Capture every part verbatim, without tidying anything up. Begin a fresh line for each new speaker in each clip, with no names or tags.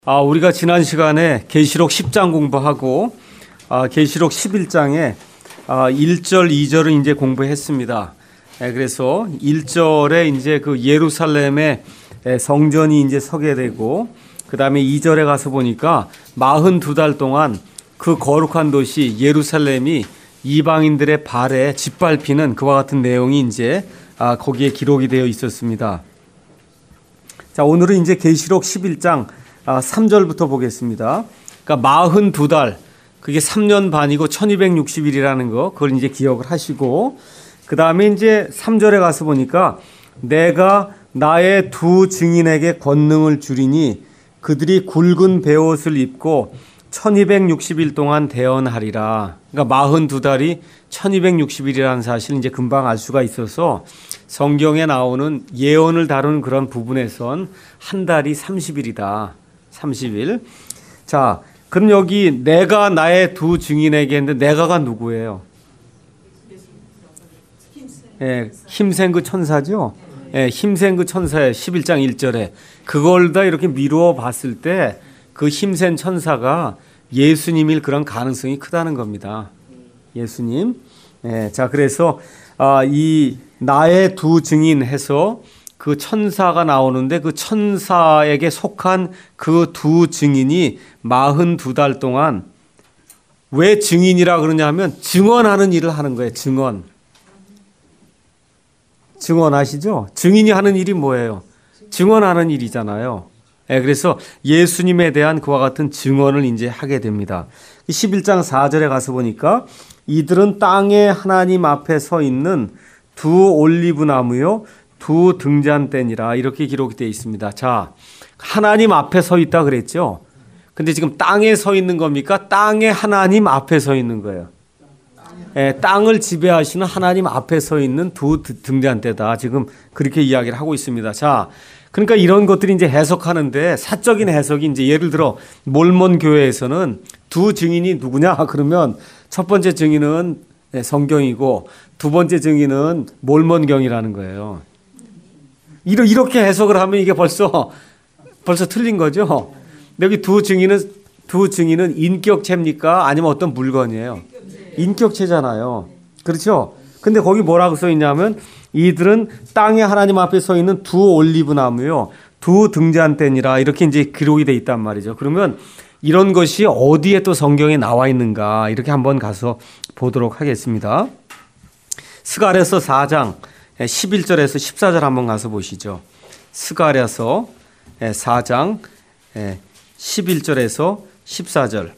아, 우리가 지난 시간에 계시록 십 장 공부하고 아, 계시록 십일 장에 아, 일 절, 이 절을 이제 공부했습니다. 예, 그래서 일 절에 이제 그 예루살렘의 성전이 이제 서게 되고, 그 다음에 이 절에 가서 보니까 사십이 달 동안 그 거룩한 도시 예루살렘이 이방인들의 발에 짓밟히는 그와 같은 내용이 이제 아, 거기에 기록이 되어 있었습니다. 자, 오늘은 이제 계시록 십일 장 아, 삼 절부터 보겠습니다. 그러니까 사십이 달, 그게 삼 년 반이고 천이백육십 일이라는 거, 그걸 이제 기억을 하시고, 그 다음에 이제 삼 절에 가서 보니까 내가 나의 두 증인에게 권능을 주리니 그들이 굵은 베옷을 입고 천이백육십 일 동안 대언하리라. 그러니까 사십이 달이 천이백육십 일이라는 사실 이제 금방 알 수가 있어서 성경에 나오는 예언을 다루는 그런 부분에선 한 달이 삼십 일이다. 삼십 일. 자, 그럼 여기 내가 나의 두 증인에게 했는데 내가가 누구예요? 예, 힘센 그 천사죠? 예, 힘센 그 천사의 십일 장 일 절에 그걸 다 이렇게 미루어 봤을 때 그 힘센 천사가 예수님일 그런 가능성이 크다는 겁니다. 예수님. 예, 자, 그래서 아, 이 나의 두 증인 해서 그 천사가 나오는데 그 천사에게 속한 그 두 증인이 사십이 달 동안 왜 증인이라 그러냐면 증언하는 일을 하는 거예요. 증언. 증언하시죠? 증인이 하는 일이 뭐예요? 증언하는 일이잖아요. 네, 그래서 예수님에 대한 그와 같은 증언을 이제 하게 됩니다. 십일 장 사 절에 가서 보니까 이들은 땅에 하나님 앞에 서 있는 두 올리브 나무요 두 등잔대니라, 이렇게 기록이 되어 있습니다. 자, 하나님 앞에 서 있다 그랬죠? 근데 지금 땅에 서 있는 겁니까? 땅에 하나님 앞에 서 있는 거예요. 예, 땅을 지배하시는 하나님 앞에 서 있는 두 등잔대다. 지금 그렇게 이야기를 하고 있습니다. 자, 그러니까 이런 것들이 이제 해석하는데 사적인 해석이 이제 예를 들어 몰몬 교회에서는 두 증인이 누구냐? 그러면 첫 번째 증인은 성경이고 두 번째 증인은 몰몬경이라는 거예요. 이렇게 해석을 하면 이게 벌써 벌써 틀린 거죠. 여기 두 증인은 두 증인은 인격체입니까? 아니면 어떤 물건이에요? 인격체잖아요. 그렇죠? 근데 거기 뭐라고 써 있냐면 이들은 땅에 하나님 앞에 서 있는 두 올리브 나무요 두 등잔대니라, 이렇게 이제 기록이 돼 있단 말이죠. 그러면 이런 것이 어디에 또 성경에 나와 있는가, 이렇게 한번 가서 보도록 하겠습니다. 스가랴서 사 장 십일 절에서 십사 절 한번 가서 보시죠. 스가랴서 사 장 십일 절에서 십사 절.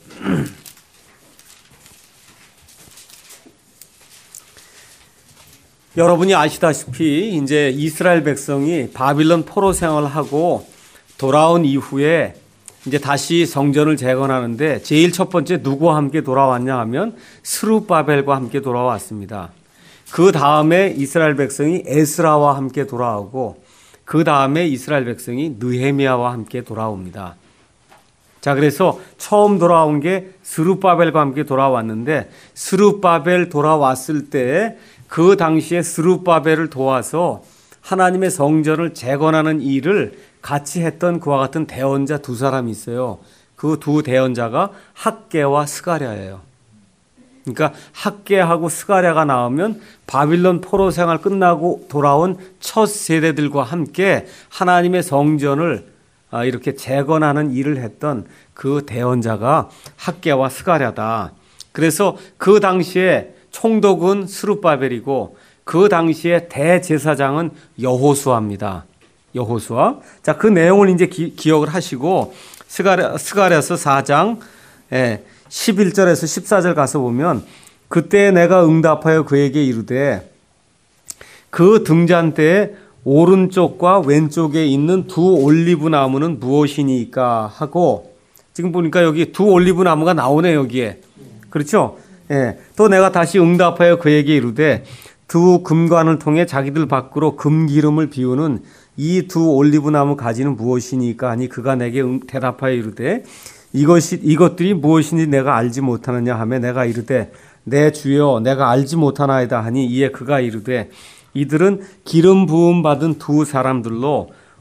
여러분이 아시다시피 이제 이스라엘 백성이 바빌론 포로 생활을 하고 돌아온 이후에 이제 다시 성전을 재건하는데 제일 첫 번째 누구와 함께 돌아왔냐 하면 스룹바벨과 함께 돌아왔습니다. 그 다음에 이스라엘 백성이 에스라와 함께 돌아오고 그 다음에 이스라엘 백성이 느헤미야와 함께 돌아옵니다. 자, 그래서 처음 돌아온 게 스룹바벨과 함께 돌아왔는데 스룹바벨 돌아왔을 때 그 당시에 스룹바벨을 도와서 하나님의 성전을 재건하는 일을 같이 했던 그와 같은 대언자 두 사람이 있어요. 그 두 대언자가 학개와 스가랴예요. 그러니까 학개하고 스가랴가 나오면 바빌론 포로 생활 끝나고 돌아온 첫 세대들과 함께 하나님의 성전을 이렇게 재건하는 일을 했던 그 대언자가 학개와 스가랴다. 그래서 그 당시에 총독은 스룹바벨이고 그 당시에 대제사장은 여호수아입니다. 여호수아. 자, 그 내용을 이제 기, 기억을 하시고 스가랴, 스가랴서 사 장 십일 절에서 십사 절 가서 보면 그때 내가 응답하여 그에게 이르되 그 등잔대의 오른쪽과 왼쪽에 있는 두 올리브 나무는 무엇이니까 하고, 지금 보니까 여기 두 올리브 나무가 나오네 여기에. 그렇죠? 예. 또 내가 다시 응답하여 그에게 이르되 두 금관을 통해 자기들 밖으로 금기름을 비우는 이 두 올리브 나무 가지는 무엇이니까 하니 그가 내게 대답하여 이르되 이것이 이것들이 무엇인지 내가 알지 못하느냐 하며 내가 이르되 내 주여 내가 알지 못하나이다 하니 이에 그가 이르되 이들은 기름 부음 받은 두 사람들로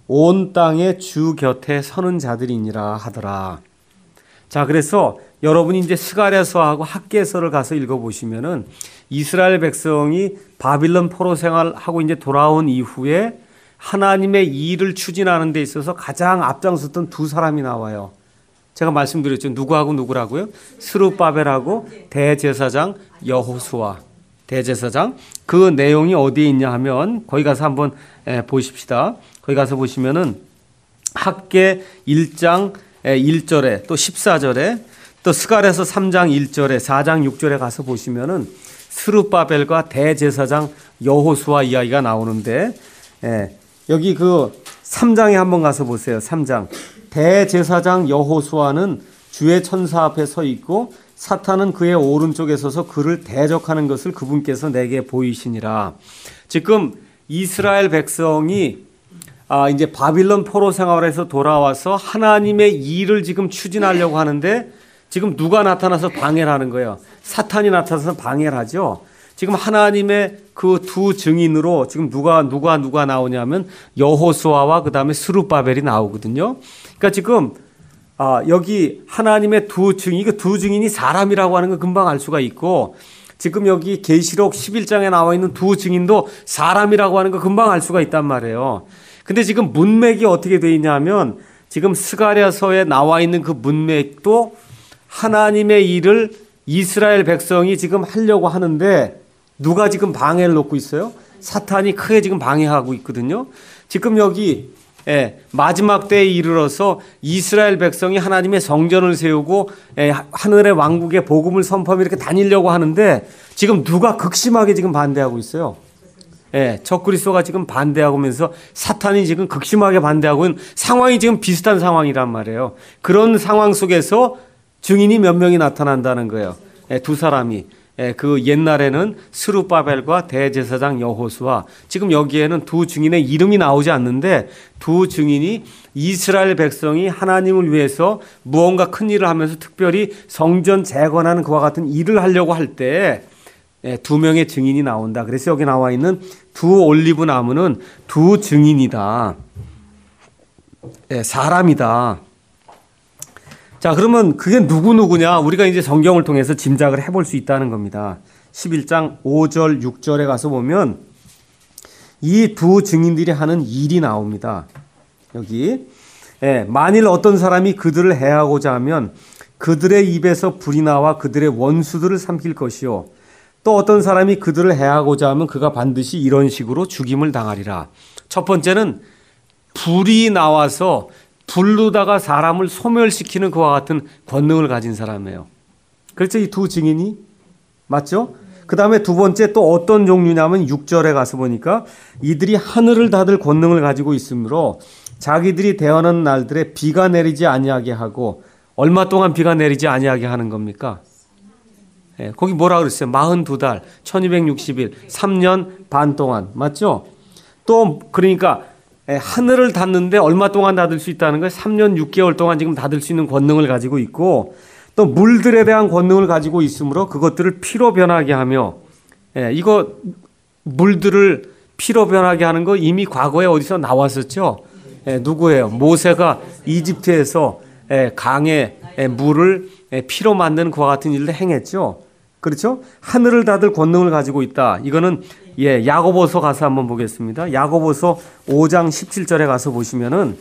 온 땅의 주 곁에 서는 자들이니라 하더라. 자, 그래서 여러분이 이제 스가랴서하고 학개서를 가서 읽어보시면은 이스라엘 백성이 바빌론 포로 생활하고 이제 돌아온 이후에 하나님의 일을 추진하는 데 있어서 가장 앞장섰던 두 사람이 나와요. 제가 말씀드렸죠. 누구하고 누구라고요? 스룹바벨하고 대제사장 여호수아. 대제사장. 그 내용이 어디에 있냐 하면 거기 가서 한번 보십시다. 거기 가서 보시면은 학개 일 장 일 절에 또 십사 절에 또 스가랴서 삼 장 일 절에 사 장 육 절에 가서 보시면은 스룹바벨과 대제사장 여호수아 이야기가 나오는데 예, 여기 그 삼 장에 한번 가서 보세요. 삼 장. 대제사장 여호수아는 주의 천사 앞에 서 있고 사탄은 그의 오른쪽에 서서 그를 대적하는 것을 그분께서 내게 보이시니라. 지금 이스라엘 백성이 아, 이제 바빌론 포로 생활에서 돌아와서 하나님의 일을 지금 추진하려고 하는데 지금 누가 나타나서 방해를 하는 거예요? 사탄이 나타나서 방해를 하죠. 지금 하나님의 그 두 증인으로 지금 누가 누가 누가 나오냐면 여호수아와 그다음에 스룹바벨이 나오거든요. 그러니까 지금 아, 여기 하나님의 두 증인, 그 두 증인이 사람이라고 하는 거 금방 알 수가 있고 지금 여기 계시록 십일 장에 나와 있는 두 증인도 사람이라고 하는 거 금방 알 수가 있단 말이에요. 근데 지금 문맥이 어떻게 되어 있냐면 지금 스가랴서에 나와 있는 그 문맥도 하나님의 일을 이스라엘 백성이 지금 하려고 하는데 누가 지금 방해를 놓고 있어요? 사탄이 크게 지금 방해하고 있거든요. 지금 여기 예, 마지막 때에 이르러서 이스라엘 백성이 하나님의 성전을 세우고 예, 하늘의 왕국의 복음을 선포하며 이렇게 다니려고 하는데 지금 누가 극심하게 지금 반대하고 있어요? 예, 적그리스도가 지금 반대하고 면서 사탄이 지금 극심하게 반대하고 있는 상황이 지금 비슷한 상황이란 말이에요. 그런 상황 속에서 증인이 몇 명이 나타난다는 거예요. 예, 두 사람이. 예, 그 옛날에는 스룹바벨과 대제사장 여호수아. 지금 여기에는 두 증인의 이름이 나오지 않는데 두 증인이 이스라엘 백성이 하나님을 위해서 무언가 큰 일을 하면서 특별히 성전 재건하는 그와 같은 일을 하려고 할 때 두 명의 증인이 나온다. 그래서 여기 나와 있는 두 올리브 나무는 두 증인이다. 예, 사람이다. 자, 그러면 그게 누구누구냐? 우리가 이제 성경을 통해서 짐작을 해볼 수 있다는 겁니다. 십일 장 오 절, 육 절에 가서 보면 이 두 증인들이 하는 일이 나옵니다. 여기. 예, 만일 어떤 사람이 그들을 해하고자 하면 그들의 입에서 불이 나와 그들의 원수들을 삼킬 것이요. 또 어떤 사람이 그들을 해하고자 하면 그가 반드시 이런 식으로 죽임을 당하리라. 첫 번째는 불이 나와서 불로다가 사람을 소멸시키는 그와 같은 권능을 가진 사람이에요. 그렇죠? 이 두 증인이. 맞죠? 그 다음에 두 번째 또 어떤 종류냐면 육 절에 가서 보니까 이들이 하늘을 닫을 권능을 가지고 있으므로 자기들이 대언하는 날들에 비가 내리지 아니하게 하고 얼마 동안 비가 내리지 아니하게 하는 겁니까? 예, 거기 뭐라 그랬어요? 사십이 달, 천이백육십 일, 삼 년 반 동안. 맞죠? 또 그러니까 예, 하늘을 닫는데 얼마 동안 닫을 수 있다는 거예요? 삼 년 육 개월 동안 지금 닫을 수 있는 권능을 가지고 있고 또 물들에 대한 권능을 가지고 있으므로 그것들을 피로 변하게 하며 예, 이거 물들을 피로 변하게 하는 거 이미 과거에 어디서 나왔었죠? 예, 누구예요? 모세가 이집트에서 예, 강의 예, 물을 예, 피로 만드는 그와 같은 일을 행했죠. 그렇죠? 하늘을 닫을 권능을 가지고 있다. 이거는 예, 야고보서 가서 한번 보겠습니다. 야고보서 오 장 십칠 절에 가서 보시면은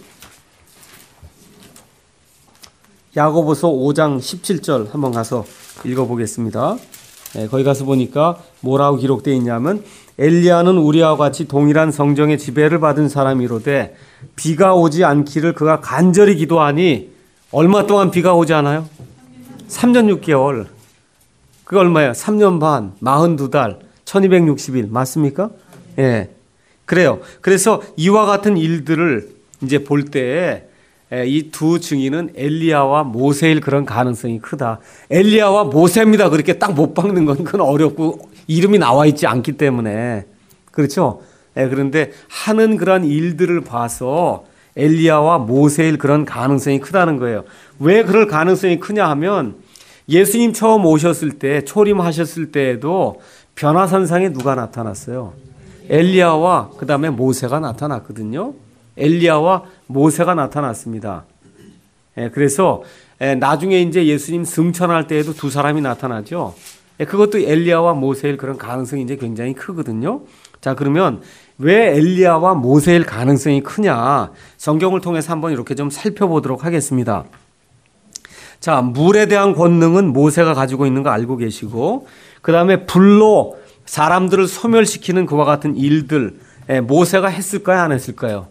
야고보서 오 장 십칠 절 한번 가서 읽어보겠습니다. 예, 거기 가서 보니까 뭐라고 기록되어 있냐면 엘리야는 우리와 같이 동일한 성정의 지배를 받은 사람이로되 비가 오지 않기를 그가 간절히 기도하니 얼마 동안 비가 오지 않아요? 삼 년 육 개월. 그게 얼마예요? 삼 년 반, 사십이 달, 천이백육십 일. 맞습니까? 예. 그래요. 그래서 이와 같은 일들을 이제 볼 때에 이 두 증인은 엘리야와 모세일 그런 가능성이 크다. 엘리야와 모세입니다. 그렇게 딱 못 박는 건 그건 어렵고 이름이 나와 있지 않기 때문에. 그렇죠? 예, 그런데 하는 그런 일들을 봐서 엘리야와 모세일 그런 가능성이 크다는 거예요. 왜 그럴 가능성이 크냐 하면 예수님 처음 오셨을 때 초림하셨을 때에도 변화산상에 누가 나타났어요? 엘리야와 그 다음에 모세가 나타났거든요. 엘리야와 모세가 나타났습니다. 예, 그래서 예, 나중에 이제 예수님 승천할 때에도 두 사람이 나타나죠. 예, 그것도 엘리야와 모세일 그런 가능성이 이제 굉장히 크거든요. 자, 그러면 왜 엘리야와 모세일 가능성이 크냐? 성경을 통해서 한번 이렇게 좀 살펴보도록 하겠습니다. 자, 물에 대한 권능은 모세가 가지고 있는 거 알고 계시고, 그 다음에 불로 사람들을 소멸시키는 그와 같은 일들, 예, 모세가 했을까요? 안 했을까요?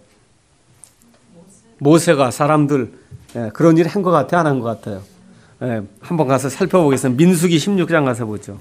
모세가 사람들, 예, 그런 일을 한 것 같아요? 안 한 것 같아요? 예, 한번 가서 살펴보겠습니다. 민수기 십육 장 가서 보죠.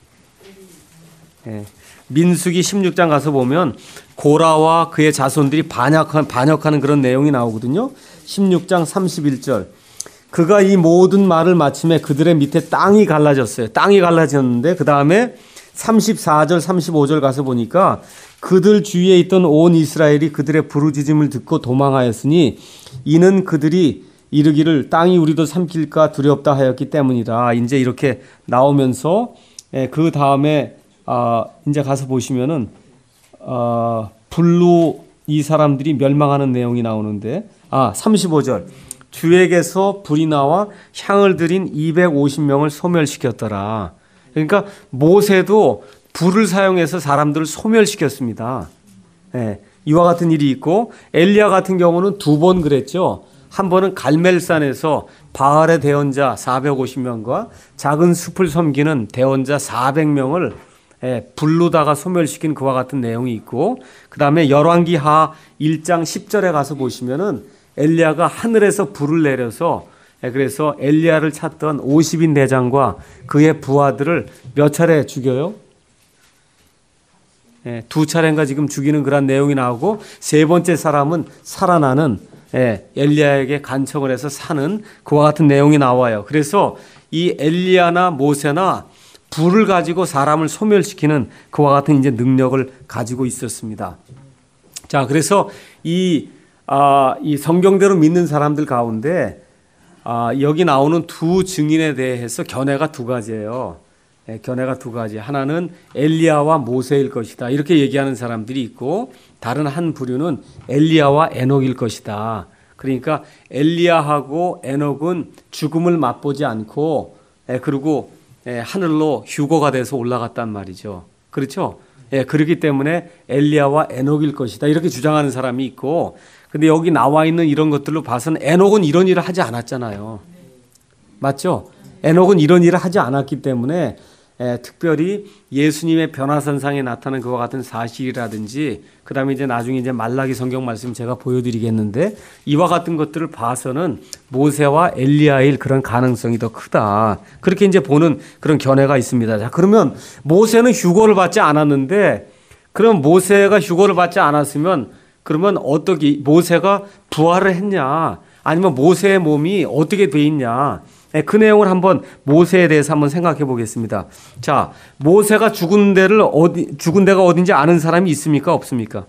예, 민수기 십육 장 가서 보면 고라와 그의 자손들이 반역한, 반역하는 그런 내용이 나오거든요. 십육 장 삼십일 절. 그가 이 모든 말을 마침에 그들의 밑에 땅이 갈라졌어요. 땅이 갈라졌는데 그 다음에 삼십사 절 삼십오 절 가서 보니까 그들 주위에 있던 온 이스라엘이 그들의 부르짖음을 듣고 도망하였으니 이는 그들이 이르기를 땅이 우리도 삼킬까 두렵다 하였기 때문이다. 이제 이렇게 나오면서 그 다음에 아 이제 가서 보시면은 아 불로 이 사람들이 멸망하는 내용이 나오는데 아 삼십오 절. 주에게서 불이 나와 향을 들인 이백오십 명을 소멸시켰더라. 그러니까 모세도 불을 사용해서 사람들을 소멸시켰습니다. 예, 이와 같은 일이 있고 엘리야 같은 경우는 두 번 그랬죠. 한 번은 갈멜산에서 바알의 대언자 사백오십 명과 작은 숲을 섬기는 대언자 사백 명을 예, 불로다가 소멸시킨 그와 같은 내용이 있고, 그 다음에 열왕기하 일 장 십 절에 가서 보시면은 엘리야가 하늘에서 불을 내려서 예, 그래서 엘리야를 찾던 오십 인 대장과 그의 부하들을 몇 차례 죽여요? 예, 두 차례인가 지금 죽이는 그런 내용이 나오고 세 번째 사람은 살아나는 예, 엘리야에게 간청을 해서 사는 그와 같은 내용이 나와요. 그래서 이 엘리야나 모세나 불을 가지고 사람을 소멸시키는 그와 같은 이제 능력을 가지고 있었습니다. 자, 그래서 이, 아, 이 성경대로 믿는 사람들 가운데 아, 여기 나오는 두 증인에 대해서 견해가 두 가지예요. 예, 견해가 두 가지. 하나는 엘리야와 모세일 것이다. 이렇게 얘기하는 사람들이 있고, 다른 한 부류는 엘리야와 에녹일 것이다. 그러니까 엘리야하고 에녹은 죽음을 맛보지 않고, 예, 그리고 예, 하늘로 휴거가 돼서 올라갔단 말이죠. 그렇죠? 예, 그렇기 때문에 엘리야와 에녹일 것이다. 이렇게 주장하는 사람이 있고, 근데 여기 나와 있는 이런 것들로 봐서는 에녹은 이런 일을 하지 않았잖아요. 맞죠? 에녹은 이런 일을 하지 않았기 때문에 에, 특별히 예수님의 변화선상에 나타난 그와 같은 사실이라든지, 그 다음에 이제 나중에 이제 말라기 성경 말씀 제가 보여드리겠는데, 이와 같은 것들을 봐서는 모세와 엘리야의 그런 가능성이 더 크다. 그렇게 이제 보는 그런 견해가 있습니다. 자, 그러면 모세는 휴거를 받지 않았는데, 그럼 모세가 휴거를 받지 않았으면, 그러면 어떻게, 모세가 부활을 했냐? 아니면 모세의 몸이 어떻게 돼 있냐? 그 내용을 한번 모세에 대해서 한번 생각해 보겠습니다. 자, 모세가 죽은 데를 어디, 죽은 데가 어딘지 아는 사람이 있습니까? 없습니까?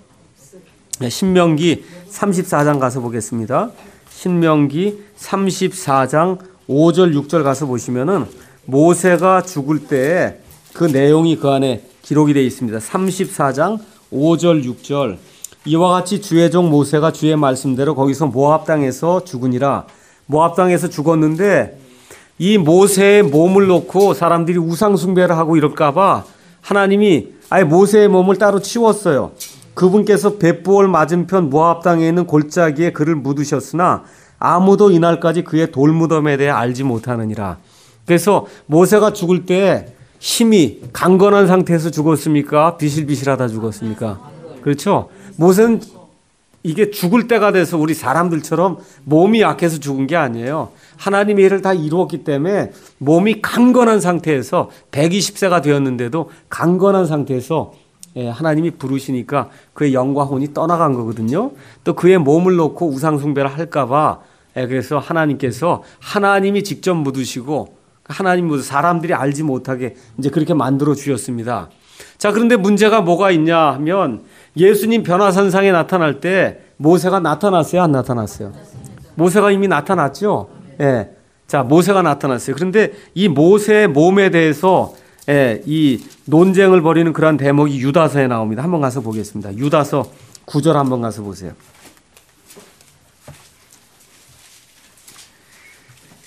신명기 삼십사 장 가서 보겠습니다. 신명기 삼십사 장 오 절 육 절 가서 보시면은 모세가 죽을 때 그 내용이 그 안에 기록이 되어 있습니다. 삼십사 장 오 절 육 절. 이와 같이 주의 종 모세가 주의 말씀대로 거기서 모압 땅에서 죽으니라. 모압 땅에서 죽었는데 이 모세의 몸을 놓고 사람들이 우상 숭배를 하고 이럴까봐 하나님이 아예 모세의 몸을 따로 치웠어요. 그분께서 벳부올 맞은편 모압 땅에 있는 골짜기에 그를 묻으셨으나 아무도 이날까지 그의 돌무덤에 대해 알지 못하느니라. 그래서 모세가 죽을 때 힘이 강건한 상태에서 죽었습니까? 비실비실하다 죽었습니까? 그렇죠? 모세는 이게 죽을 때가 돼서 우리 사람들처럼 몸이 약해서 죽은 게 아니에요. 하나님의 일을 다 이루었기 때문에 몸이 강건한 상태에서 백이십 세가 되었는데도 강건한 상태에서 하나님이 부르시니까 그의 영과 혼이 떠나간 거거든요. 또 그의 몸을 놓고 우상숭배를 할까봐 그래서 하나님께서 하나님이 직접 묻으시고 하나님 묻으 사람들이 알지 못하게 이제 그렇게 만들어 주셨습니다. 자, 그런데 문제가 뭐가 있냐 하면 예수님 변화선상에 나타날 때 모세가 나타났어요? 안 나타났어요? 모세가 이미 나타났죠? 예. 자, 모세가 나타났어요. 그런데 이 모세의 몸에 대해서 예, 이 논쟁을 벌이는 그러한 대목이 유다서에 나옵니다. 한번 가서 보겠습니다. 유다서 구 절 한번 가서 보세요.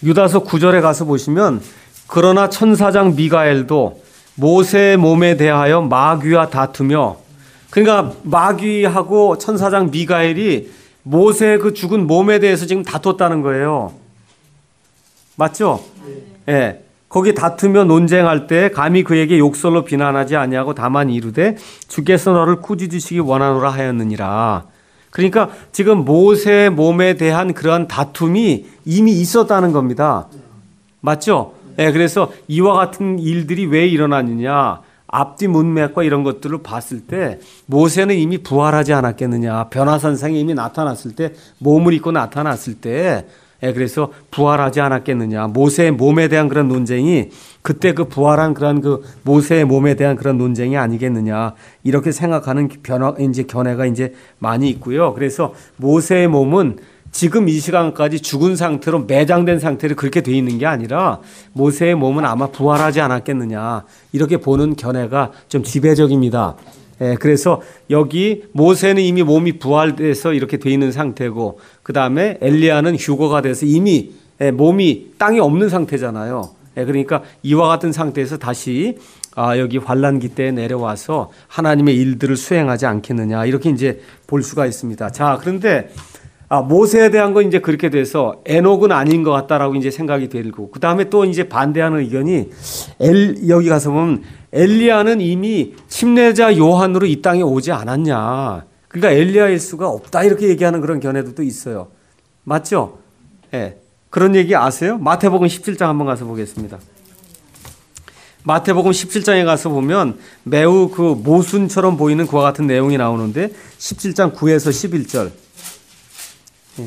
유다서 구 절에 가서 보시면 그러나 천사장 미가엘도 모세의 몸에 대하여 마귀와 다투며, 그러니까 마귀하고 천사장 미가엘이 모세의 그 죽은 몸에 대해서 지금 다퉜다는 거예요. 맞죠? 예. 네. 거기 다투며 논쟁할 때 감히 그에게 욕설로 비난하지 아니하고 다만 이르되 주께서 너를 꾸짖으시기 원하노라 하였느니라. 그러니까 지금 모세의 몸에 대한 그러한 다툼이 이미 있었다는 겁니다. 맞죠? 예, 네, 그래서 이와 같은 일들이 왜 일어나느냐, 앞뒤 문맥과 이런 것들을 봤을 때 모세는 이미 부활하지 않았겠느냐, 변화산상이 이미 나타났을 때, 몸을 입고 나타났을 때, 예, 그래서 부활하지 않았겠느냐, 모세의 몸에 대한 그런 논쟁이 그때 그 부활한 그런 그 모세의 몸에 대한 그런 논쟁이 아니겠느냐, 이렇게 생각하는 변화, 이제 견해가 이제 많이 있고요. 그래서 모세의 몸은 지금 이 시간까지 죽은 상태로 매장된 상태로 그렇게 돼 있는 게 아니라 모세의 몸은 아마 부활하지 않았겠느냐, 이렇게 보는 견해가 좀 지배적입니다. 예, 그래서 여기 모세는 이미 몸이 부활돼서 이렇게 돼 있는 상태고, 그 다음에 엘리야는 휴거가 돼서 이미 예, 몸이 땅에 없는 상태잖아요. 예, 그러니까 이와 같은 상태에서 다시 아, 여기 환란기 때에 내려와서 하나님의 일들을 수행하지 않겠느냐, 이렇게 이제 볼 수가 있습니다. 자, 그런데 아, 모세에 대한 건 이제 그렇게 돼서 에녹은 아닌 것 같다라고 이제 생각이 들고, 그 다음에 또 이제 반대하는 의견이 엘, 여기 가서 보면 엘리야는 이미 침례자 요한으로 이 땅에 오지 않았냐. 그러니까 엘리야일 수가 없다, 이렇게 얘기하는 그런 견해도 있어요. 맞죠? 예. 네. 그런 얘기 아세요? 마태복음 십칠 장 한번 가서 보겠습니다. 마태복음 십칠 장에 가서 보면 매우 그 모순처럼 보이는 그와 같은 내용이 나오는데, 십칠 장 구에서 십일 절. 예.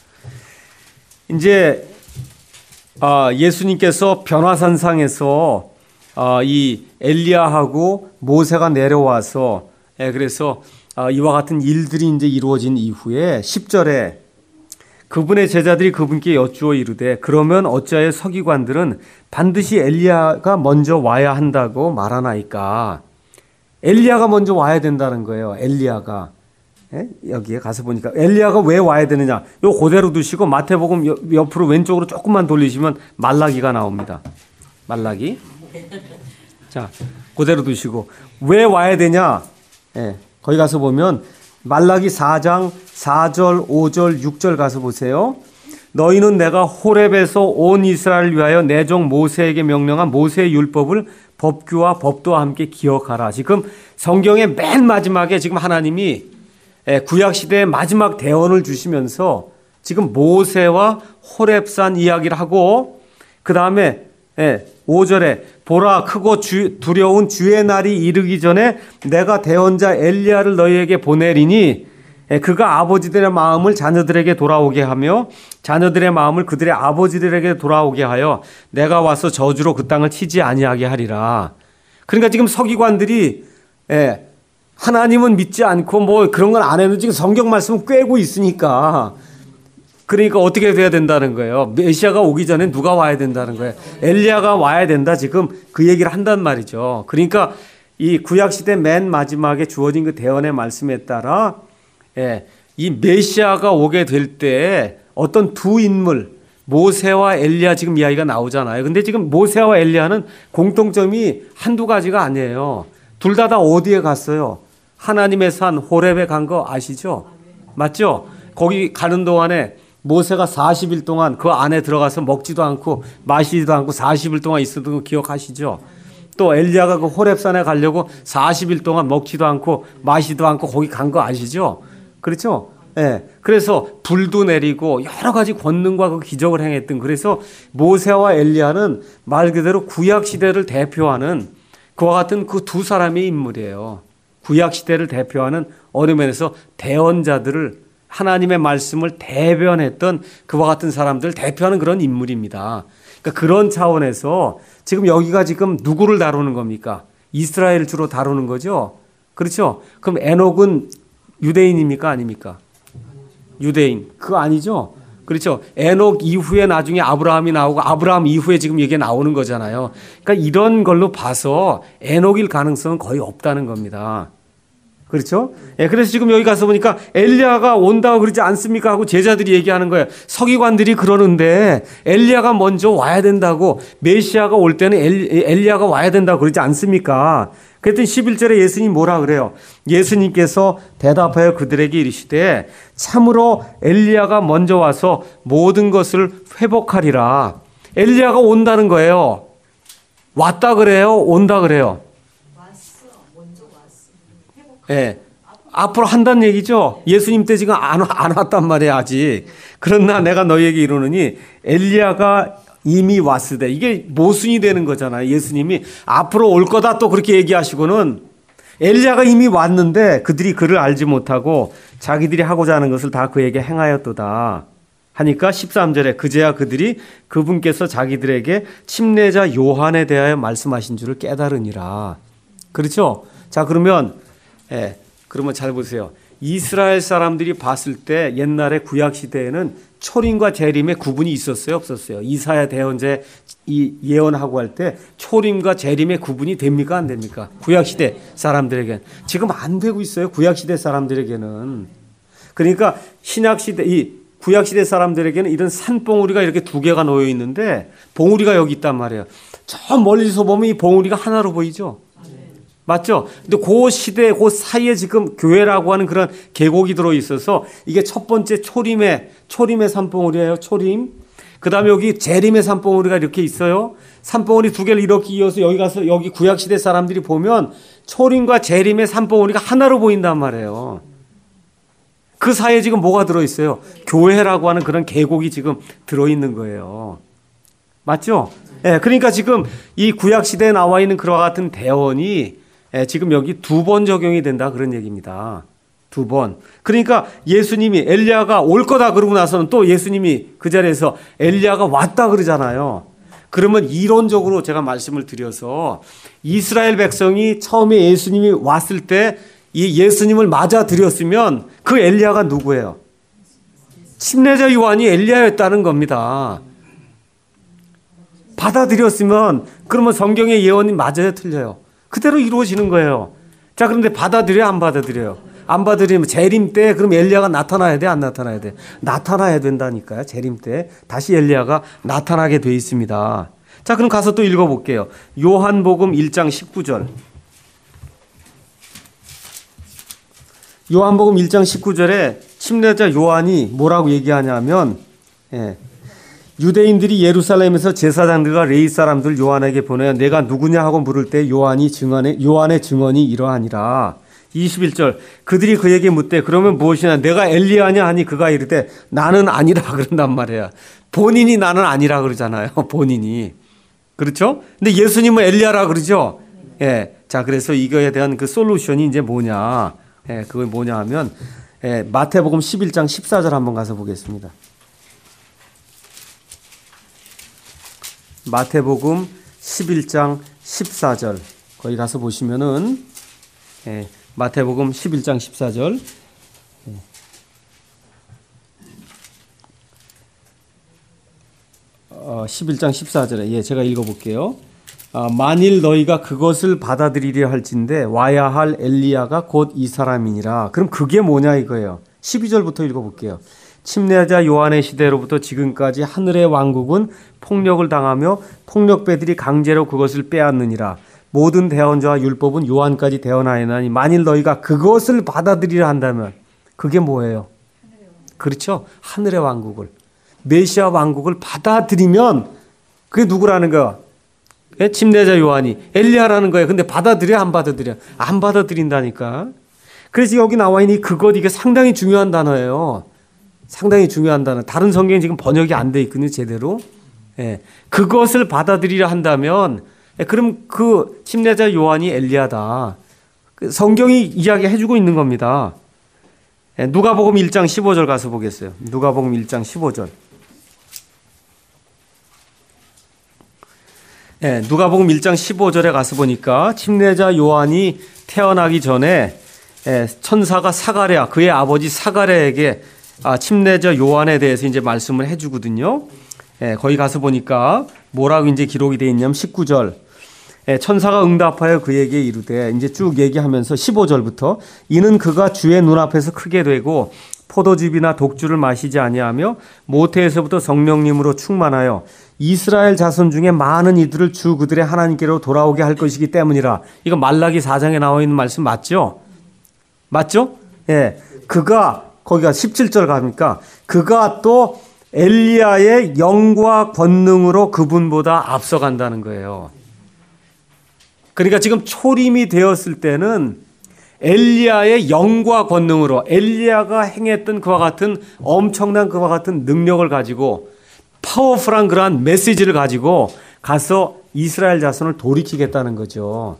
이제 아, 예수님께서 변화산상에서 아, 이 엘리야하고 모세가 내려와서, 예, 그래서 아, 이와 같은 일들이 이제 이루어진 이후에 십 절에 그분의 제자들이 그분께 여쭈어 이르되 그러면 어찌하여 서기관들은 반드시 엘리야가 먼저 와야 한다고 말하나이까. 엘리야가 먼저 와야 된다는 거예요. 엘리야가. 예? 여기에 가서 보니까 엘리야가 왜 와야 되느냐, 요 그대로 두시고 마태복음 옆으로 왼쪽으로 조금만 돌리시면 말라기가 나옵니다. 말라기. 자, 그대로 두시고 왜 와야 되냐, 예, 거기 가서 보면 말라기 사 장 사 절 오 절 육 절 가서 보세요. 너희는 내가 호렙에서 온 이스라엘을 위하여 내 종 모세에게 명령한 모세의 율법을 법규와 법도와 함께 기억하라. 지금 성경의 맨 마지막에 지금 하나님이 구약시대의 마지막 대언을 주시면서 지금 모세와 호렙산 이야기를 하고, 그 다음에 오 절에 보라 크고 주, 두려운 주의 날이 이르기 전에 내가 대언자 엘리야를 너희에게 보내리니 그가 아버지들의 마음을 자녀들에게 돌아오게 하며 자녀들의 마음을 그들의 아버지들에게 돌아오게 하여 내가 와서 저주로 그 땅을 치지 아니하게 하리라. 그러니까 지금 서기관들이 예, 하나님은 믿지 않고 뭐 그런 건 안 해도 지금 성경 말씀을 꿰고 있으니까, 그러니까 어떻게 돼야 된다는 거예요. 메시아가 오기 전에 누가 와야 된다는 거예요. 엘리야가 와야 된다, 지금 그 얘기를 한단 말이죠. 그러니까 이 구약시대 맨 마지막에 주어진 그 대언의 말씀에 따라 예, 이 메시아가 오게 될 때 어떤 두 인물, 모세와 엘리야 지금 이야기가 나오잖아요. 근데 지금 모세와 엘리야는 공통점이 한두 가지가 아니에요. 둘 다 다 어디에 갔어요? 하나님의 산 호렙에 간 거 아시죠? 맞죠? 거기 가는 동안에 모세가 사십 일 동안 그 안에 들어가서 먹지도 않고 마시지도 않고 사십 일 동안 있었던 거 기억하시죠? 또 엘리야가 그 호렙산에 가려고 사십 일 동안 먹지도 않고 마시지도 않고 거기 간 거 아시죠? 그렇죠? 예. 네. 그래서 불도 내리고 여러 가지 권능과 그 기적을 행했던, 그래서 모세와 엘리야는 말 그대로 구약 시대를 대표하는 그와 같은 그 두 사람의 인물이에요. 구약 시대를 대표하는 어느 면에서 대언자들을, 하나님의 말씀을 대변했던 그와 같은 사람들을 대표하는 그런 인물입니다. 그러니까 그런 차원에서 지금 여기가 지금 누구를 다루는 겁니까? 이스라엘을 주로 다루는 거죠. 그렇죠? 그럼 에녹은 유대인입니까? 아닙니까? 유대인. 그거 아니죠? 그렇죠? 에녹 이후에 나중에 아브라함이 나오고 아브라함 이후에 지금 이게 나오는 거잖아요. 그러니까 이런 걸로 봐서 에녹일 가능성은 거의 없다는 겁니다. 그렇죠? 예, 그래서 지금 여기 가서 보니까 엘리야가 온다고 그러지 않습니까? 하고 제자들이 얘기하는 거예요. 서기관들이 그러는데 엘리야가 먼저 와야 된다고, 메시아가 올 때는 엘, 엘리야가 와야 된다고 그러지 않습니까? 그랬더니 십일 절에 예수님이 뭐라 그래요? 예수님께서 대답하여 그들에게 이르시되 참으로 엘리야가 먼저 와서 모든 것을 회복하리라. 엘리야가 온다는 거예요. 왔다 그래요? 온다 그래요?
왔어. 먼저 왔어.
예. 앞으로 한다는 얘기죠. 예수님 때 지금 안, 안 왔단 말이야 아직. 그러나 내가 너희에게 이르노니 엘리야가 이미 왔으되, 이게 모순이 되는 거잖아요. 예수님이 앞으로 올 거다 또 그렇게 얘기하시고는 엘리야가 이미 왔는데 그들이 그를 알지 못하고 자기들이 하고자 하는 것을 다 그에게 행하였도다 하니까 십삼 절에 그제야 그들이 그분께서 자기들에게 침례자 요한에 대하여 말씀하신 줄을 깨달으니라. 그렇죠? 자, 그러면 예, 그러면 잘 보세요. 이스라엘 사람들이 봤을 때 옛날에 구약 시대에는 초림과 재림의 구분이 있었어요, 없었어요? 이사야 대언제 이 예언하고 할 때 초림과 재림의 구분이 됩니까, 안 됩니까? 구약 시대 사람들에게는 지금 안 되고 있어요. 구약 시대 사람들에게는. 그러니까 신약 시대 이 구약 시대 사람들에게는 이런 산봉우리가 이렇게 두 개가 놓여 있는데 봉우리가 여기 있단 말이에요. 저 멀리서 보면 이 봉우리가 하나로 보이죠. 맞죠? 근데 그 시대, 그 사이에 지금 교회라고 하는 그런 계곡이 들어 있어서 이게 첫 번째 초림의, 초림의 산봉우리예요. 초림. 그 다음에 여기 재림의 산봉우리가 이렇게 있어요. 산봉우리 두 개를 이렇게 이어서 여기 가서 여기 구약시대 사람들이 보면 초림과 재림의 산봉우리가 하나로 보인단 말이에요. 그 사이에 지금 뭐가 들어있어요? 교회라고 하는 그런 계곡이 지금 들어있는 거예요. 맞죠? 예, 네, 그러니까 지금 이 구약시대에 나와 있는 그와 같은 대언이 예, 지금 여기 두 번 적용이 된다 그런 얘기입니다. 두 번. 그러니까 예수님이 엘리야가 올 거다 그러고 나서는 또 예수님이 그 자리에서 엘리야가 왔다 그러잖아요. 그러면 이론적으로 제가 말씀을 드려서 이스라엘 백성이 처음에 예수님이 왔을 때 이 예수님을 맞아들였으면 그 엘리야가 누구예요? 침례자 요한이 엘리야였다는 겁니다. 받아들였으면 그러면 성경의 예언이 맞아요, 틀려요? 그대로 이루어지는 거예요. 자, 그런데 받아들여요, 안 받아들여요? 안 받아들이면 재림 때 그럼 엘리야가 나타나야 돼, 안 나타나야 돼? 나타나야 된다니까요. 재림 때 다시 엘리야가 나타나게 돼 있습니다. 자, 그럼 가서 또 읽어볼게요. 요한복음 일 장 십구 절. 요한복음 일 장 십구 절에 침례자 요한이 뭐라고 얘기하냐면 예, 유대인들이 예루살렘에서 제사장들과 레위 사람들 요한에게 보내어 내가 누구냐 하고 물을 때 요한이 증언해, 요한의 증언이 이러하니라. 이십일 절 그들이 그에게 묻되 그러면 무엇이냐 내가 엘리야냐 하니 그가 이르되 나는 아니라 그런단 말이야. 본인이 나는 아니라 그러잖아요. 본인이. 그렇죠? 근데 예수님은 엘리야라 그러죠. 예. 자, 그래서 이거에 대한 그 솔루션이 이제 뭐냐? 예, 그게 뭐냐 하면 예, 마태복음 십일 장 십사 절 한번 가서 보겠습니다. 마태복음 십일 장 십사 절 거기 가서 보시면은 예, 마태복음 십일 장 십사 절 예. 어, 십일 장 십사 절에 예, 제가 읽어볼게요. 아, 만일 너희가 그것을 받아들이려 할진대 와야 할 엘리야가 곧 이 사람이니라. 그럼 그게 뭐냐 이거예요. 십이 절부터 읽어볼게요. 침례자 요한의 시대로부터 지금까지 하늘의 왕국은 폭력을 당하며 폭력배들이 강제로 그것을 빼앗느니라. 모든 대언자와 율법은 요한까지 대언하였나니 만일 너희가 그것을 받아들이려 한다면 그게 뭐예요? 그렇죠. 하늘의 왕국을. 메시아 왕국을 받아들이면 그게 누구라는 거야? 예? 침례자 요한이 엘리야라는 거예요. 근데 받아들여 안 받아들여? 안 받아들인다니까. 그래서 여기 나와 있는 그것 이게 상당히 중요한 단어예요. 상당히 중요한 단어. 다른 성경이 지금 번역이 안 돼 있거든요, 제대로. 예. 그것을 받아들이려 한다면 예, 그럼 그 침례자 요한이 엘리야다. 성경이 이야기해주고 있는 겁니다. 예, 누가복음 일 장 십오 절 가서 보겠어요. 누가복음 일 장 십오 절. 예, 누가복음 일 장 십오 절에 가서 보니까 침례자 요한이 태어나기 전에 예, 천사가 사가랴 그의 아버지 사가랴에게 아, 침례자 요한에 대해서 이제 말씀을 해주거든요. 예, 거기 가서 보니까 뭐라고 이제 기록이 되어 있냐면 십구 절 예, 천사가 응답하여 그에게 이르되 이제 쭉 얘기하면서 십오 절부터 이는 그가 주의 눈앞에서 크게 되고 포도즙이나 독주를 마시지 아니하며 모태에서부터 성령님으로 충만하여 이스라엘 자손 중에 많은 이들을 주 그들의 하나님께로 돌아오게 할 것이기 때문이라. 이거 말라기 사 장에 나와 있는 말씀 맞죠? 맞죠? 예. 그가 거기가 십칠 절 가니까 그가 또 엘리야의 영과 권능으로 그분보다 앞서간다는 거예요. 그러니까 지금 초림이 되었을 때는 엘리야의 영과 권능으로 엘리야가 행했던 그와 같은 엄청난 그와 같은 능력을 가지고 파워풀한 그러한 메시지를 가지고 가서 이스라엘 자손을 돌이키겠다는 거죠.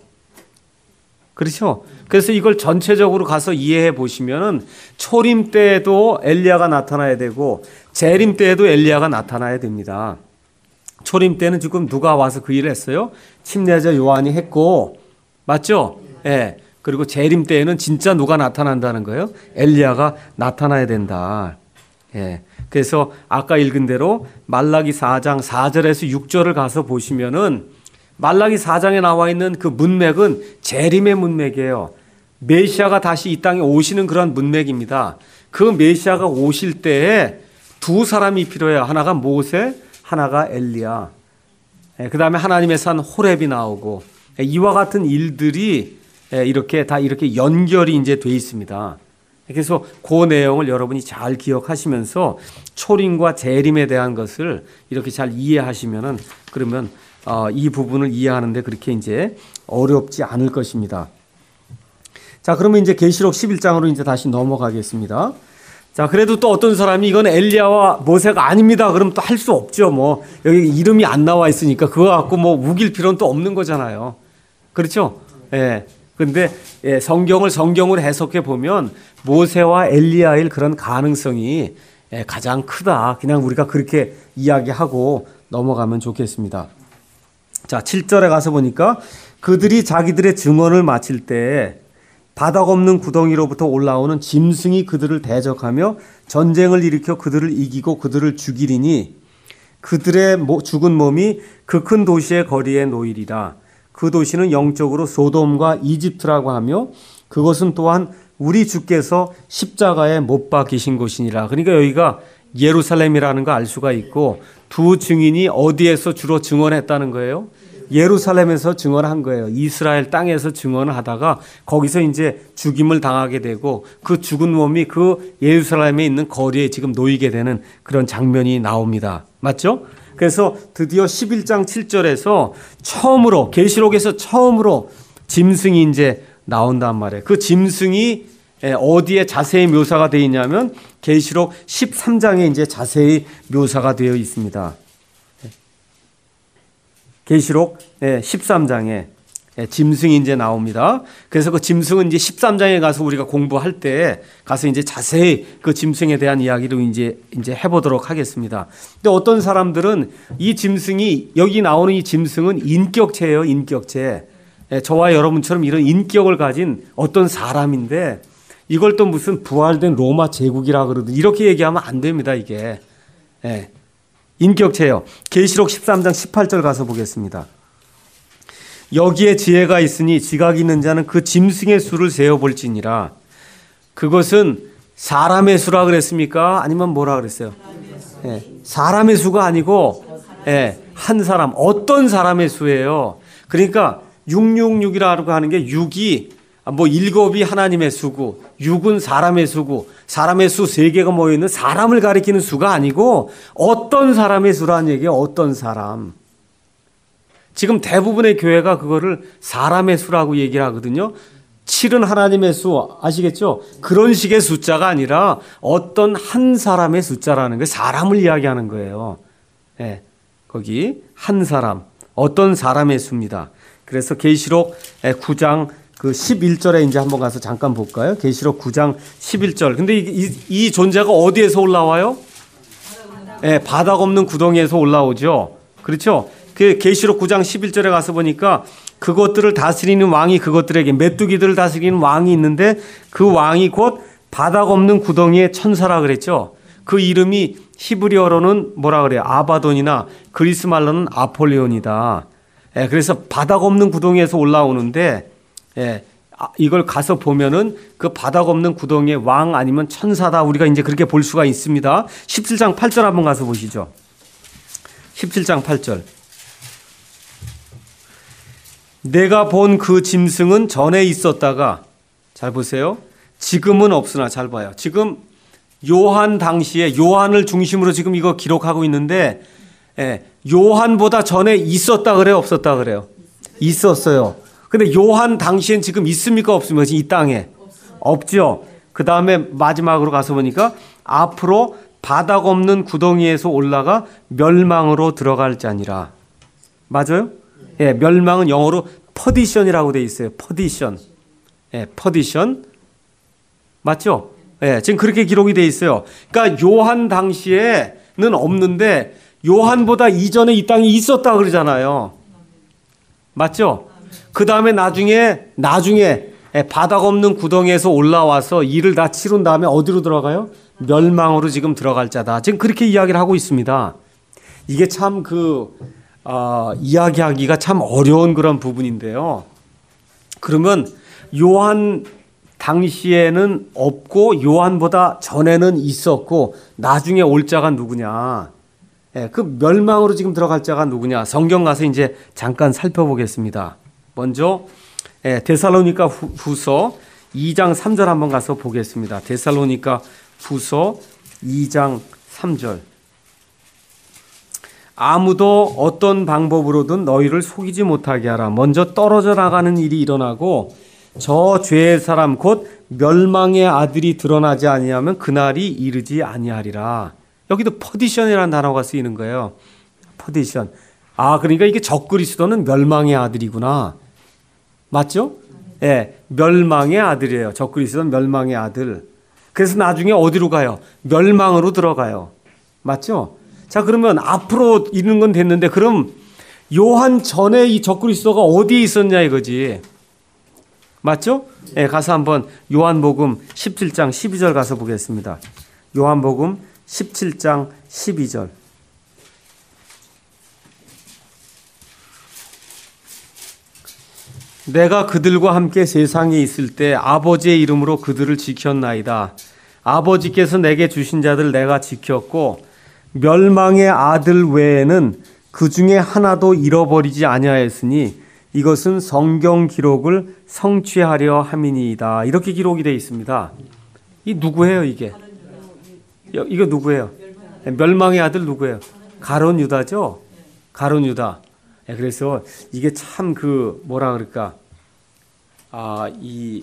그렇죠? 그래서 이걸 전체적으로 가서 이해해 보시면은 초림 때에도 엘리야가 나타나야 되고 재림 때에도 엘리야가 나타나야 됩니다. 초림 때는 지금 누가 와서 그 일을 했어요? 침례자 요한이 했고, 맞죠? 예. 네. 그리고 재림 때에는 진짜 누가 나타난다는 거예요? 엘리야가 나타나야 된다. 예. 그래서 아까 읽은 대로 말라기 사 장 사 절에서 육 절을 가서 보시면은 말라기 사 장에 나와 있는 그 문맥은 재림의 문맥이에요. 메시아가 다시 이 땅에 오시는 그런 문맥입니다. 그 메시아가 오실 때에 두 사람이 필요해요. 하나가 모세, 하나가 엘리야. 그 다음에 하나님의 산 호렙이 나오고 이와 같은 일들이 이렇게 다 이렇게 연결이 이제 돼 있습니다. 그래서 그 내용을 여러분이 잘 기억하시면서 초림과 재림에 대한 것을 이렇게 잘 이해하시면은 그러면 어, 이 부분을 이해하는데 그렇게 이제 어렵지 않을 것입니다. 자, 그러면 이제 계시록 십일 장으로 이제 다시 넘어가겠습니다. 자, 그래도 또 어떤 사람이 이건 엘리야와 모세가 아닙니다. 그럼 또 할 수 없죠. 뭐 여기 이름이 안 나와 있으니까 그거 갖고 뭐 우길 필요는 또 없는 거잖아요. 그렇죠? 예. 근데 예, 성경을 성경으로 해석해 보면 모세와 엘리야의 그런 가능성이 예, 가장 크다. 그냥 우리가 그렇게 이야기하고 넘어가면 좋겠습니다. 자, 칠 절에 가서 보니까 그들이 자기들의 증언을 마칠 때 바닥 없는 구덩이로부터 올라오는 짐승이 그들을 대적하며 전쟁을 일으켜 그들을 이기고 그들을 죽이리니 그들의 죽은 몸이 그 큰 도시의 거리에 놓이리라. 그 도시는 영적으로 소돔과 이집트라고 하며 그것은 또한 우리 주께서 십자가에 못 박히신 곳이니라. 그러니까 여기가 예루살렘이라는 거 알 수가 있고 두 증인이 어디에서 주로 증언했다는 거예요? 예루살렘에서 증언한 거예요. 이스라엘 땅에서 증언을 하다가 거기서 이제 죽임을 당하게 되고 그 죽은 몸이 그 예루살렘에 있는 거리에 지금 놓이게 되는 그런 장면이 나옵니다. 맞죠? 그래서 드디어 십일 장 칠 절에서 처음으로 계시록에서 처음으로 짐승이 이제 나온단 말이에요. 그 짐승이 어디에 자세히 묘사가 되어 있냐면 계시록 십삼 장에 이제 자세히 묘사가 되어 있습니다. 계시록 십삼 장에 짐승이 이제 나옵니다. 그래서 그 짐승은 이제 십삼 장에 가서 우리가 공부할 때 가서 이제 자세히 그 짐승에 대한 이야기를 이제 이제 해보도록 하겠습니다. 근데 어떤 사람들은 이 짐승이 여기 나오는 이 짐승은 인격체예요, 인격체. 저와 여러분처럼 이런 인격을 가진 어떤 사람인데 이걸 또 무슨 부활된 로마 제국이라 그러든 이렇게 얘기하면 안 됩니다, 이게. 예. 인격체예요. 계시록 십삼 장 십팔 절 가서 보겠습니다. 여기에 지혜가 있으니 지각이 있는 자는 그 짐승의 수를 세어볼지니라. 그것은 사람의 수라 그랬습니까? 아니면 뭐라 그랬어요? 예. 사람의 수가 아니고 예. 한 사람, 어떤 사람의 수예요. 그러니까 육육육이라고 하는 게 육이 뭐 일곱이 하나님의 수고 육은 사람의 수고 사람의 수 세 개가 모여있는 사람을 가리키는 수가 아니고 어떤 사람의 수라는 얘기예요. 어떤 사람. 지금 대부분의 교회가 그거를 사람의 수라고 얘기를 하거든요. 칠은 하나님의 수 아시겠죠? 그런 식의 숫자가 아니라 어떤 한 사람의 숫자라는 게 사람을 이야기하는 거예요. 네, 거기 한 사람, 어떤 사람의 수입니다. 그래서 계시록 구 장 그 십일 절에 이제 한번 가서 잠깐 볼까요? 계시록 구 장 십일 절. 근데 이, 이, 이 존재가 어디에서 올라와요? 네, 바닥 없는 구덩이에서 올라오죠. 그렇죠? 그 계시록 구 장 십일 절에 가서 보니까 그것들을 다스리는 왕이 그것들에게 메뚜기들을 다스리는 왕이 있는데 그 왕이 곧 바닥 없는 구덩이의 천사라 그랬죠. 그 이름이 히브리어로는 뭐라 그래요? 아바돈이나 그리스 말로는 아폴리온이다. 예, 그래서 바닥 없는 구덩이에서 올라오는데, 예, 아, 이걸 가서 보면은 그 바닥 없는 구덩이의 왕 아니면 천사다. 우리가 이제 그렇게 볼 수가 있습니다. 십칠 장 팔 절 한번 가서 보시죠. 십칠 장 팔 절. 내가 본 그 짐승은 전에 있었다가, 잘 보세요. 지금은 없으나, 잘 봐요. 지금 요한 당시에 요한을 중심으로 지금 이거 기록하고 있는데, 예, 요한보다 전에 있었다 그래요? 없었다 그래요? 있었어요. 근데 요한 당시엔 지금 있습니까? 없습니까? 이 땅에? 없죠. 그 다음에 마지막으로 가서 보니까 앞으로 바닥 없는 구덩이에서 올라가 멸망으로 들어갈 자니라. 맞아요? 예, 멸망은 영어로 퍼디션이라고 돼 있어요. 퍼디션. 예, 퍼디션. 맞죠? 예, 지금 그렇게 기록이 돼 있어요. 그러니까 요한 당시에는 없는데 요한보다 이전에 이 땅이 있었다 그러잖아요. 맞죠? 그 다음에 나중에, 나중에 바닥 없는 구덩이에서 올라와서 일을 다 치룬 다음에 어디로 들어가요? 멸망으로 지금 들어갈 자다. 지금 그렇게 이야기를 하고 있습니다. 이게 참 그, 어, 이야기하기가 참 어려운 그런 부분인데요. 그러면 요한 당시에는 없고 요한보다 전에는 있었고 나중에 올 자가 누구냐? 예, 그 멸망으로 지금 들어갈 자가 누구냐? 성경 가서 이제 잠깐 살펴보겠습니다. 먼저 예, 데살로니가 후서 이 장 삼 절 한번 가서 보겠습니다. 데살로니가 후서 이 장 삼 절. 아무도 어떤 방법으로든 너희를 속이지 못하게 하라. 먼저 떨어져 나가는 일이 일어나고 저 죄의 사람 곧 멸망의 아들이 드러나지 아니하면 그날이 이르지 아니하리라. 여기도 퍼디션이라는 단어가 쓰이는 거예요. 퍼디션. 아, 그러니까 이게 적그리스도는 멸망의 아들이구나. 맞죠? 예, 네, 멸망의 아들이에요. 적그리스도는 멸망의 아들. 그래서 나중에 어디로 가요? 멸망으로 들어가요. 맞죠? 자, 그러면 앞으로 이르는 건 됐는데 그럼 요한 전에 이 적그리스도가 어디에 있었냐 이거지. 맞죠? 예, 네, 가서 한번 요한복음 십칠 장 십이 절 가서 보겠습니다. 요한복음 십칠 장 십이 절. 내가 그들과 함께 세상에 있을 때 아버지의 이름으로 그들을 지켰나이다. 아버지께서 내게 주신 자들 내가 지켰고 멸망의 아들 외에는 그 중에 하나도 잃어버리지 아니하였으니 이것은 성경 기록을 성취하려 함이니이다. 이렇게 기록이 되어 있습니다. 이 누구예요 이게? 이거 누구예요? 멸망의 아들 누구예요? 가룟 유다죠? 가룟 유다. 그래서 이게 참 그 뭐라 그럴까? 아, 이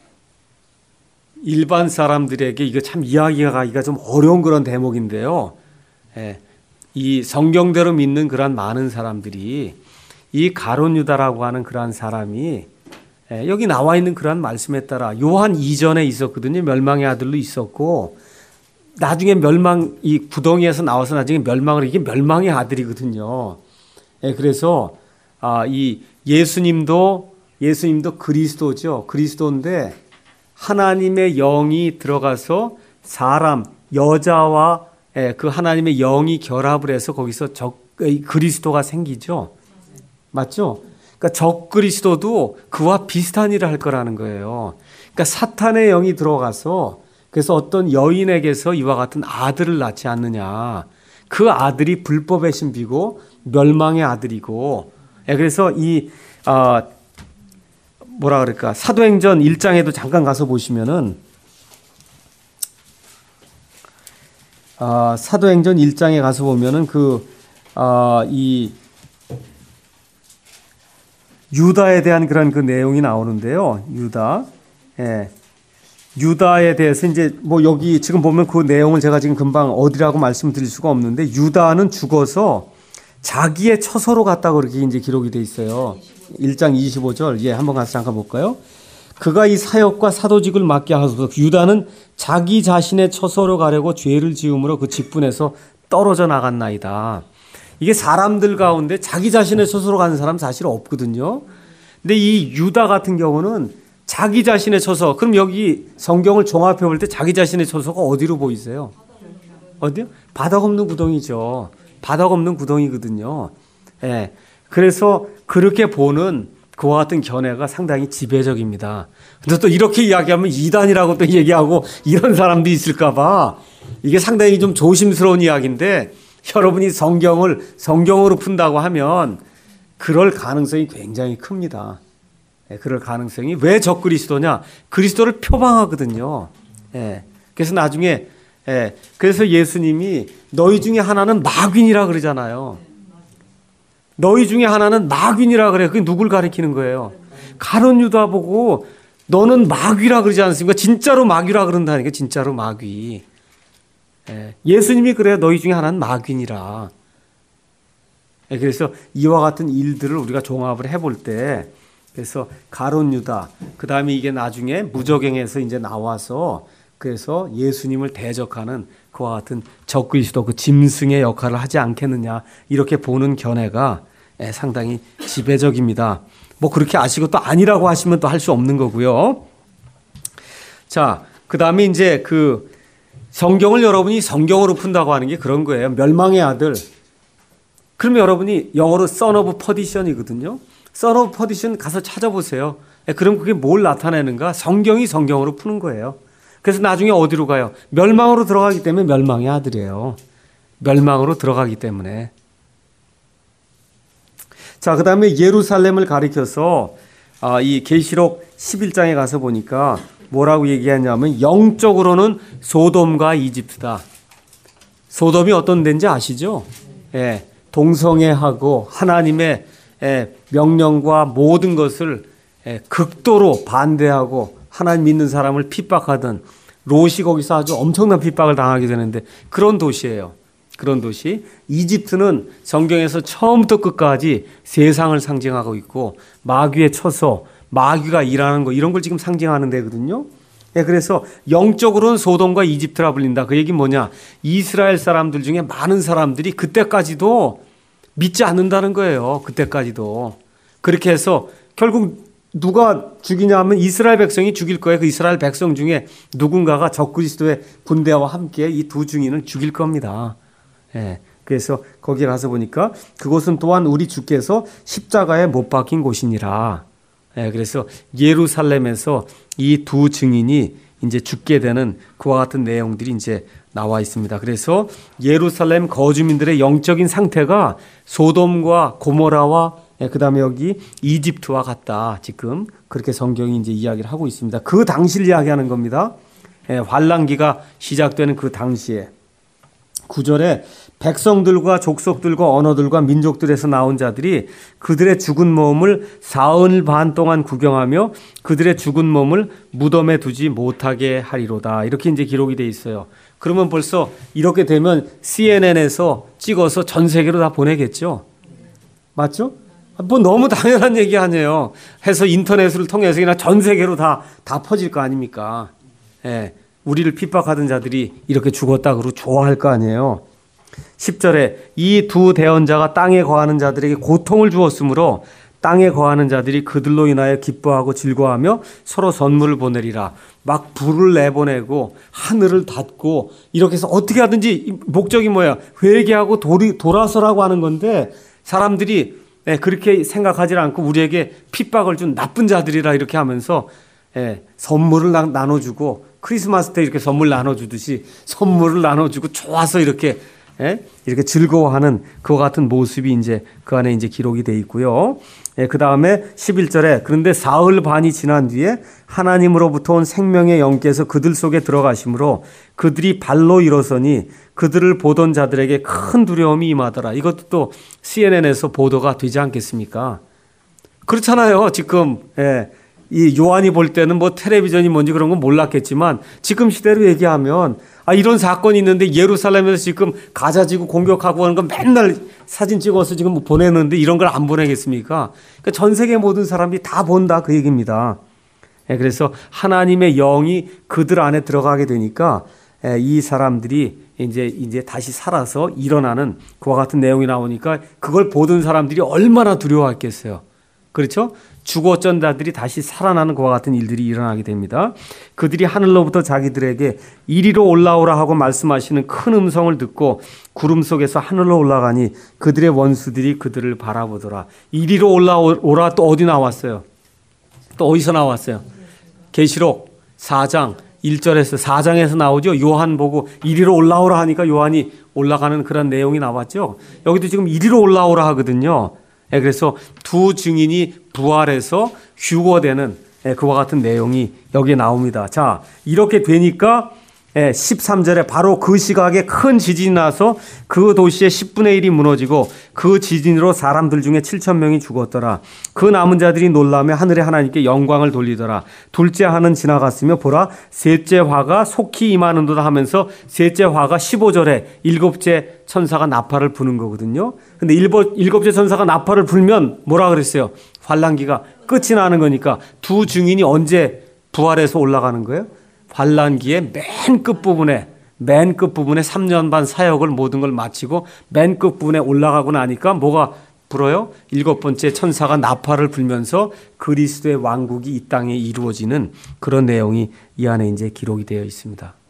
일반 사람들에게 이거 참 이야기가 가기가 좀 어려운 그런 대목인데요. 예, 이 성경대로 믿는 그런 많은 사람들이 이 가룟 유다라고 하는 그러한 사람이 예, 여기 나와 있는 그러한 말씀에 따라 요한 이전에 있었거든요. 멸망의 아들로 있었고 나중에 멸망 이 구덩이에서 나와서 나중에 멸망을 이게 멸망의 아들이거든요. 예, 그래서 아, 이 예수님도 예수님도 그리스도죠. 그리스도인데 하나님의 영이 들어가서 사람 여자와 예, 그 하나님의 영이 결합을 해서 거기서 적 그리스도가 생기죠. 맞죠? 그러니까 적 그리스도도 그와 비슷한 일을 할 거라는 거예요. 그러니까 사탄의 영이 들어가서 그래서 어떤 여인에게서 이와 같은 아들을 낳지 않느냐. 그 아들이 불법의 신비고 멸망의 아들이고. 예, 그래서 이 어, 뭐라 그럴까? 사도행전 일 장에도 잠깐 가서 보시면은 어, 사도행전 일 장에 가서 보면은 그 어, 이 유다에 대한 그런 그 내용이 나오는데요. 유다. 예. 유다에 대해서 이제 뭐 여기 지금 보면 그 내용을 제가 지금 금방 어디라고 말씀드릴 수가 없는데 유다는 죽어서 자기의 처소로 갔다고 그렇게 이제 기록이 돼 있어요. 일 장 이십오 절. 예, 한번 가서 잠깐 볼까요? 그가 이 사역과 사도직을 맡게 하소서. 유다는 자기 자신의 처소로 가려고 죄를 지음으로 그 직분에서 떨어져 나갔나이다. 이게 사람들 가운데 자기 자신의 처소로 가는 사람 사실 없거든요. 근데 이 유다 같은 경우는 자기 자신의 처소. 그럼 여기 성경을 종합해 볼 때 자기 자신의 처소가 어디로 보이세요? 어디요? 바닥 없는 구덩이죠. 바닥 없는 구덩이거든요. 예. 그래서 그렇게 보는 그와 같은 견해가 상당히 지배적입니다. 근데 또 이렇게 이야기하면 이단이라고 또 얘기하고 이런 사람도 있을까 봐 이게 상당히 좀 조심스러운 이야기인데 여러분이 성경을 성경으로 푼다고 하면 그럴 가능성이 굉장히 큽니다. 예, 그럴 가능성이 왜 적그리스도냐? 그리스도를 표방하거든요. 예, 그래서 나중에 예, 그래서 예수님이 너희 중에 하나는 마귀니라 그러잖아요. 너희 중에 하나는 마귀니라 그래. 그게 누굴 가리키는 거예요? 가룟 유다 보고 너는 마귀라 그러지 않습니까? 진짜로 마귀라 그런다니까. 진짜로 마귀. 예, 예수님이 그래요. 너희 중에 하나는 마귀니라. 예, 그래서 이와 같은 일들을 우리가 종합을 해볼 때 그래서 가룟 유다 그 다음에 이게 나중에 무저갱에서 이제 나와서 그래서 예수님을 대적하는 그와 같은 적그리스도 그 짐승의 역할을 하지 않겠느냐 이렇게 보는 견해가 상당히 지배적입니다. 뭐 그렇게 아시고 또 아니라고 하시면 또 할 수 없는 거고요. 자, 그 다음에 이제 그 성경을 여러분이 성경으로 푼다고 하는 게 그런 거예요. 멸망의 아들. 그러면 여러분이 영어로 son of perdition이거든요. son of perdition 가서 찾아보세요. 그럼 그게 뭘 나타내는가? 성경이 성경으로 푸는 거예요. 그래서 나중에 어디로 가요? 멸망으로 들어가기 때문에 멸망의 아들이에요. 멸망으로 들어가기 때문에. 자, 그 다음에 예루살렘을 가리켜서 아, 이 계시록 십일 장에 가서 보니까 뭐라고 얘기하냐면 영적으로는 소돔과 이집트다. 소돔이 어떤 데인지 아시죠? 예, 동성애하고 하나님의 예, 명령과 모든 것을 예, 극도로 반대하고 하나님 믿는 사람을 핍박하던 롯이 거기서 아주 엄청난 핍박을 당하게 되는데 그런 도시예요. 그런 도시. 이집트는 성경에서 처음부터 끝까지 세상을 상징하고 있고 마귀의 처소, 마귀가 일하는 거 이런 걸 지금 상징하는 데거든요. 예, 그래서 영적으로는 소돔과 이집트라 불린다. 그 얘기는 뭐냐? 이스라엘 사람들 중에 많은 사람들이 그때까지도 믿지 않는다는 거예요. 그때까지도. 그렇게 해서 결국 누가 죽이냐 하면 이스라엘 백성이 죽일 거예요. 그 이스라엘 백성 중에 누군가가 적그리스도의 군대와 함께 이 두 증인을 죽일 겁니다. 예, 그래서 거기에 가서 보니까 그곳은 또한 우리 주께서 십자가에 못 박힌 곳이니라. 예, 그래서 예루살렘에서 이 두 증인이 이제 죽게 되는 그와 같은 내용들이 이제 나와 있습니다. 그래서 예루살렘 거주민들의 영적인 상태가 소돔과 고모라와 예, 그 다음에 여기 이집트와 같다. 지금 그렇게 성경이 이제 이야기를 하고 있습니다. 그 당시를 이야기하는 겁니다. 예, 환란기가 시작되는 그 당시에. 구 절에 백성들과 족속들과 언어들과 민족들에서 나온 자들이 그들의 죽은 몸을 사흘 반 동안 구경하며 그들의 죽은 몸을 무덤에 두지 못하게 하리로다. 이렇게 이제 기록이 돼 있어요. 그러면 벌써 이렇게 되면 씨엔엔에서 찍어서 전 세계로 다 보내겠죠. 맞죠? 뭐 너무 당연한 얘기 아니에요. 해서 인터넷을 통해서 그냥 전 세계로 다, 다 퍼질 거 아닙니까? 예. 우리를 핍박하던 자들이 이렇게 죽었다 그러고 좋아할 거 아니에요. 십 절에 이 두 대언자가 땅에 거하는 자들에게 고통을 주었으므로 땅에 거하는 자들이 그들로 인하여 기뻐하고 즐거워하며 서로 선물을 보내리라. 막 불을 내보내고 하늘을 닫고 이렇게 해서 어떻게 하든지 목적이 뭐야? 회개하고 돌이, 돌아서라고 하는 건데 사람들이 그렇게 생각하지 않고 우리에게 핍박을 준 나쁜 자들이라 이렇게 하면서 선물을 나눠주고 크리스마스 때 이렇게 선물 나눠주듯이 선물을 나눠주고 좋아서 이렇게 예? 이렇게 즐거워하는 그와 같은 모습이 이제 그 안에 이제 기록이 돼 있고요. 예, 그 다음에 십일 절에 그런데 사흘 반이 지난 뒤에 하나님으로부터 온 생명의 영께서 그들 속에 들어가심으로 그들이 발로 일어서니 그들을 보던 자들에게 큰 두려움이 임하더라. 이것도 또 씨엔엔에서 보도가 되지 않겠습니까? 그렇잖아요. 지금 예. 이 요한이 볼 때는 뭐 텔레비전이 뭔지 그런 건 몰랐겠지만 지금 시대로 얘기하면 아 이런 사건이 있는데 예루살렘에서 지금 가자지구 공격하고 하는 거 맨날 사진 찍어서 지금 보내는데 이런 걸 안 보내겠습니까? 그러니까 전 세계 모든 사람이 다 본다 그 얘기입니다. 예, 그래서 하나님의 영이 그들 안에 들어가게 되니까 예, 이 사람들이 이제 이제 다시 살아서 일어나는 그와 같은 내용이 나오니까 그걸 보던 사람들이 얼마나 두려워했겠어요. 그렇죠? 죽었던 자들이 다시 살아나는 그와 같은 일들이 일어나게 됩니다. 그들이 하늘로부터 자기들에게 이리로 올라오라 하고 말씀하시는 큰 음성을 듣고 구름 속에서 하늘로 올라가니 그들의 원수들이 그들을 바라보더라. 이리로 올라오라 또 어디 나왔어요? 또 어디서 나왔어요? 계시록 사 장 일 절에서 사 장에서 나오죠. 요한 보고 이리로 올라오라 하니까 요한이 올라가는 그런 내용이 나왔죠. 여기도 지금 이리로 올라오라 하거든요. 그래서 두 증인이 부활해서 휴거되는 그와 같은 내용이 여기에 나옵니다. 자, 이렇게 되니까 십삼 절에 바로 그 시각에 큰 지진이 나서 그 도시의 십분의 일이 무너지고 그 지진으로 사람들 중에 칠천 명이 죽었더라. 그 남은 자들이 놀라며 하늘의 하나님께 영광을 돌리더라. 둘째 화는 지나갔으며 보라 셋째 화가 속히 임하는도다 하면서 셋째 화가 십오 절에 일곱째 천사가 나팔을 부는 거거든요. 근데 일곱째 천사가 나팔을 불면 뭐라 그랬어요? 환란기가 끝이 나는 거니까 두 증인이 언제 부활해서 올라가는 거예요? 환란기의 맨 끝부분에 맨 끝부분에 삼 년 반 사역을 모든 걸 마치고 맨 끝부분에 올라가고 나니까 뭐가 불어요? 일곱 번째 천사가 나팔을 불면서 그리스도의 왕국이 이 땅에 이루어지는 그런 내용이 이 안에 이제 기록이 되어 있습니다.